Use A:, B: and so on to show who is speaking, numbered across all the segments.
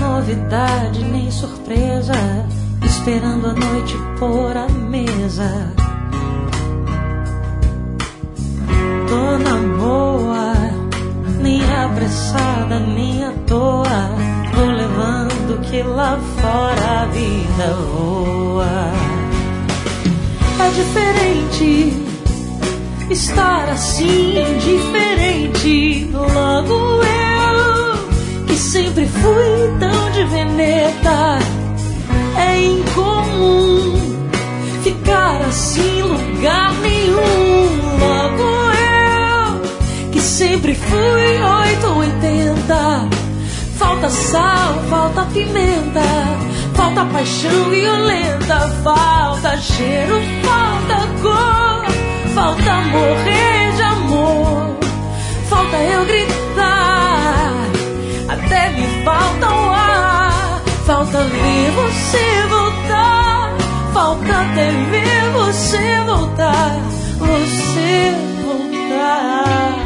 A: novidade nem surpresa, esperando a noite pôr a mesa. Tô na boa, nem apressada, nem à toa, vou levando que lá fora a vida voa. É diferente estar assim, diferente. Logo eu, que sempre fui tão de veneta, é incomum ficar assim, lugar nenhum. Logo eu, que sempre fui 880, falta sal, falta pimenta, falta paixão violenta, falta cheiro, falta cor, falta morrer de amor, falta eu gritar, até me falta o ar, falta ver você voltar, falta até ver você voltar, você voltar.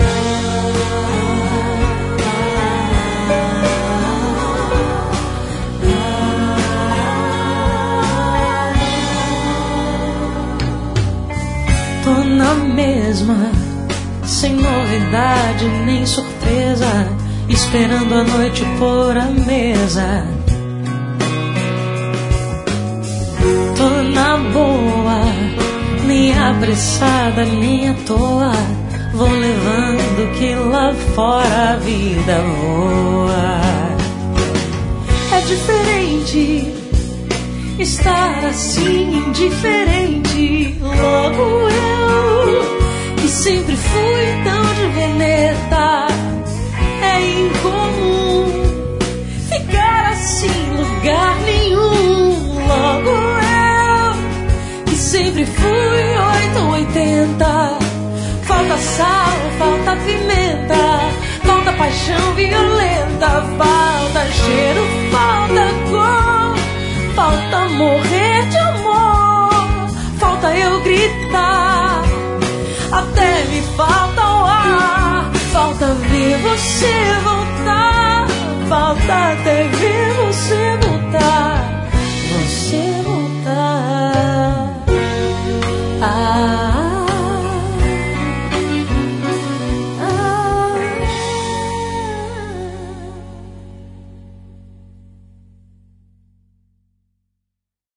A: Tô na mesma, sem novidade nem surpresa, esperando a noite pôr a mesa. Tô na boa, nem apressada nem à toa, vou levando que lá fora a vida voa. É diferente estar assim, indiferente. Logo eu, que sempre fui tão de veneta, é incomum ficar assim, lugar nenhum. Logo eu, que sempre fui 880, falta sal, falta pimenta, falta paixão violenta, falta cheiro, falta cor, falta morrer de amor, falta eu gritar, até me falta o ar, falta ver você voltar, falta até ver você